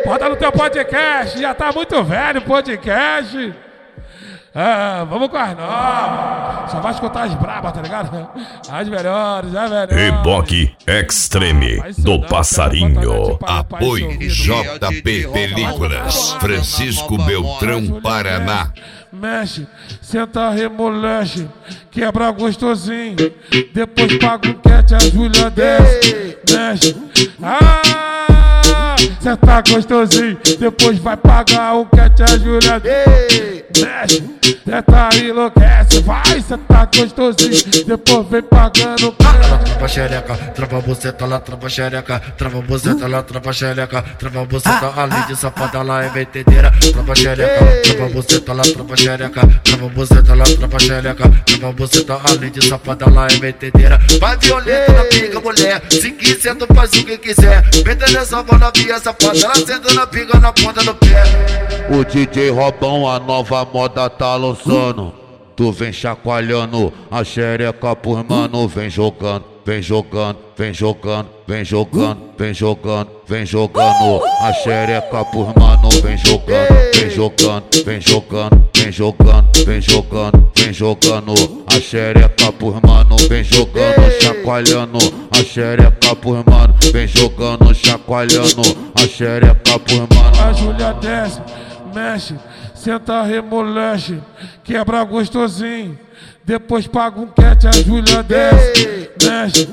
Bota no teu podcast, já tá muito velho o podcast. Vamos com as novas. Só vai escutar as brabas, tá ligado? As melhores, as melhores. Reboque Extreme do Passarinho. Apoio JP Películas, Francisco Beltrão, Paraná. Mexe, senta remolexe, quebra gostosinho. Depois paga um cat, a Júlia desce. Mexe, senta gostosinho. Depois vai pagar um cat, a Júlia desce. Mexe, senta enlouquece. Vai, senta gostosinho. Depois vem pagando. Trava xereca, trava buceta lá, trava xereca, trava buceta lá, trava xereca, trava buceta, além de safada lá é metedeira. Trava xereca, trava buceta lá, trava xereca, trava buceta lá, trava xereca, trava buceta, além de safada lá é metedeira. Vai violenta na pica, mulher, se quiser tu faz o que quiser. Meta nessa bola via safada, ela senta na pica na ponta do pé. O DJ Robão, a nova moda tá lançando. Tu vem chacoalhando a xereca por mano, vem jogando, vem jogando, vem jogando, vem jogando, vem jogando, vem jogando a xereca por mano, vem jogando, vem jogando, vem jogando, vem jogando, vem jogando, vem jogando a xereca por mano, vem jogando, chacoalhando a xereca por mano, vem jogando, chacoalhando a xereca por mano. A Júlia desce, mexe, senta remolexe, quebra gostosinho. Depois paga um cat, a Júlia desce. Mexe,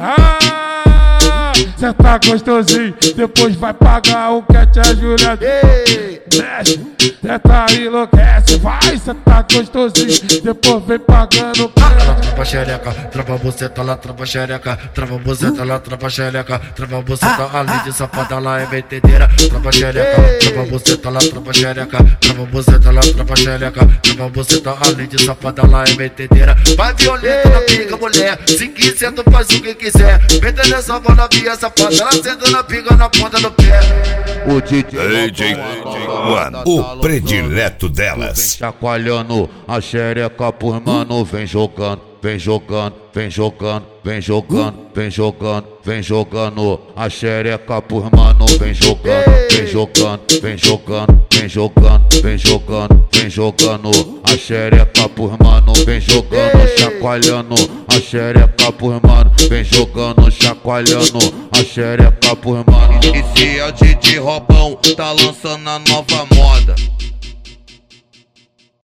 senta gostosinho. Depois vai pagar um cat, a Júlia desce. Mexe, senta enlouquece. Vai, senta gostosinho. Depois vem pagando. Trava xereca, trava buceta lá, trava xereca, trava buceta lá, trava xereca, trava buceta, além de safada lá é metedeira. Trava xereca, trava buceta lá, trava xereca, trava buceta lá, trava xereca, trava buceta, além de safada lá é metedeira. Vai violenta na pica, mulher, se quiser tu faz o que quiser. Meta nessa bola via safada, ela senta na pica na ponta do pé. O DJ One, o predileto delas. Chacoalhando a xereca por mano, vem jogando, vem jogando, vem jogando, vem jogando, vem jogando, vem jogando a xereca por mano, vem jogando, vem jogando, vem jogando, vem jogando, vem jogando, vem jogando a xereca por mano, vem jogando, chacoalhando a xereca por mano, vem jogando, chacoalhando a xereca por mano. Esse é o DJ Robão, tá lançando a nova moda.